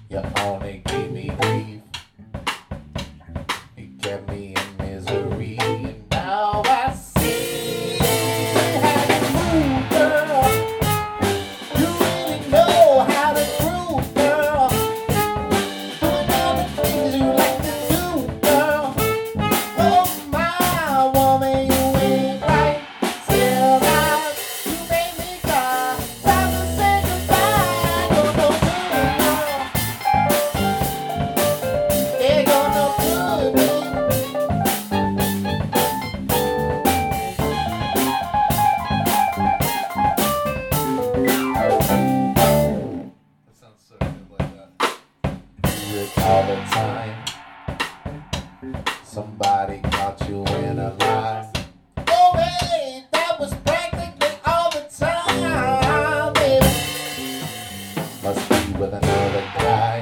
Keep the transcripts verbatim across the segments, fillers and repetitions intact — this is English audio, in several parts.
You only gave me grief. You kept me in misery. And now I see how you move, girl. You really know how to groove, girl. Doing all the things you like to do, girl. Oh, my woman, you ain't right. Still not, you made me cry. Time to say goodbye. Go no good, girl. Ain't go no good, baby. That sounds so good like that. You recall the time somebody caught you in a lie. Oh, hey, that was practically all the time, baby. Must be with another guy,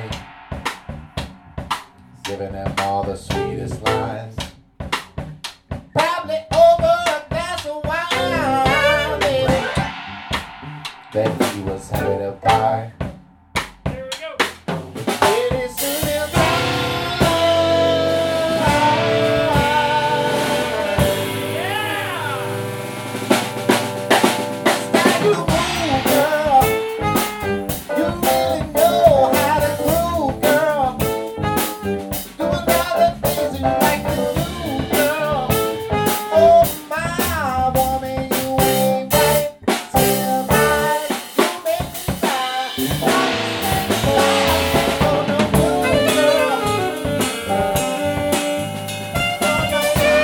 giving him all the sweetest lines. Probably over a glass of wine, baby, that he was happy to buy. Pretty soon he'll Style you move, girl. You really know how to groove, girl. Doing all the things you like to do, girl. Oh, my woman, you ain't right. Still right, you make me cry. Oh, no good, girl. Oh, no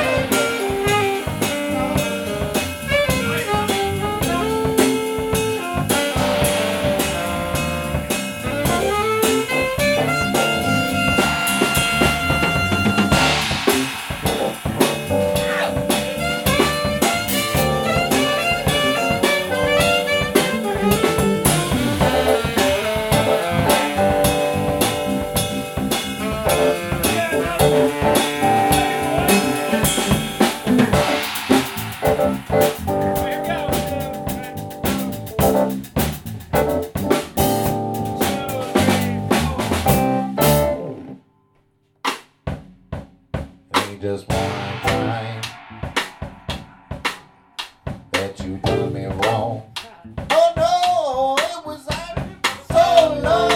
Ain't just one time that you done me wrong. Oh no, it was so long.